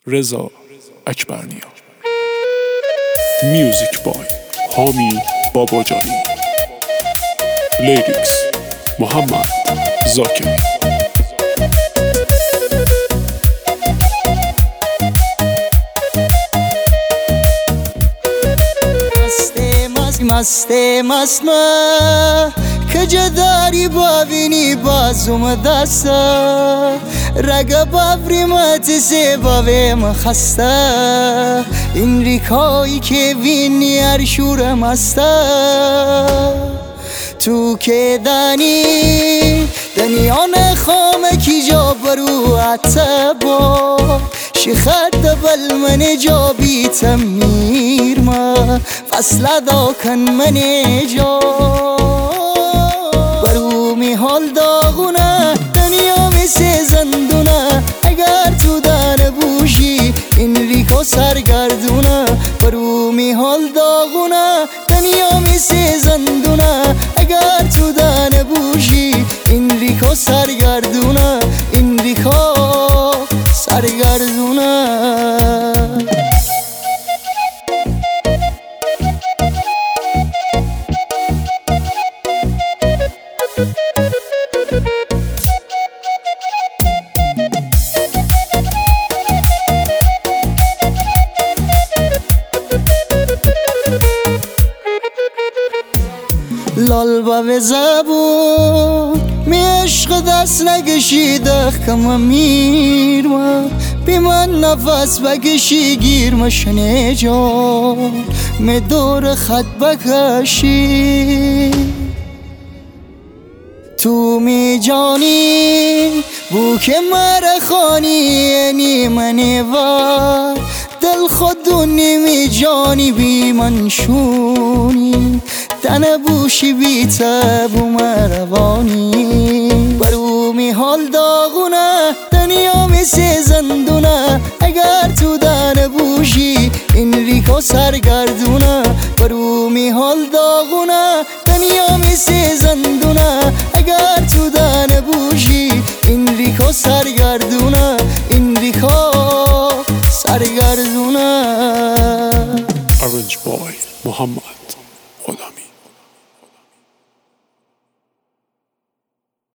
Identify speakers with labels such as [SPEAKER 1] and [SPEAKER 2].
[SPEAKER 1] رضا اکبرنیا. میوزیک بای حامی باباجانی. لیریکس محمد زاکری.
[SPEAKER 2] مست ما کجا داری ببینی بازم دستا رگا بافریمت زیباویم خسته این ریکایی که بینی هر شورم هسته تو که دنیا نخوامه کی جا برو عتبا شخد بل من جا بیتم میر ما فصل دا کن من جا برو می حال داغونه دنیا مثل زندونه اگر تو دن بوشی این ریکو سرگردونه برو می حال داغونه دنیا مثل زندونه اگر تو دن بوشی این ریکو سرگردونه این ریکو سرگردونه. لال به زبون می عشق دست نگشیده کم میر ما بی من نفس بکشی گیر مشنه جان می دور خط بکشی تو می جانی بو که مر خانی نی منی و دل خودونی می جانی بی من شونی تن بوشی بی تب و مروانی برو می حال داغونه دنیا مثل زندونه اگر تو دن بوشی این ریکو سرگردونه برو می حال داغونه دنیا مثل زندونه اگر تو دن بوشی این ریکو سرگردونه این ریکو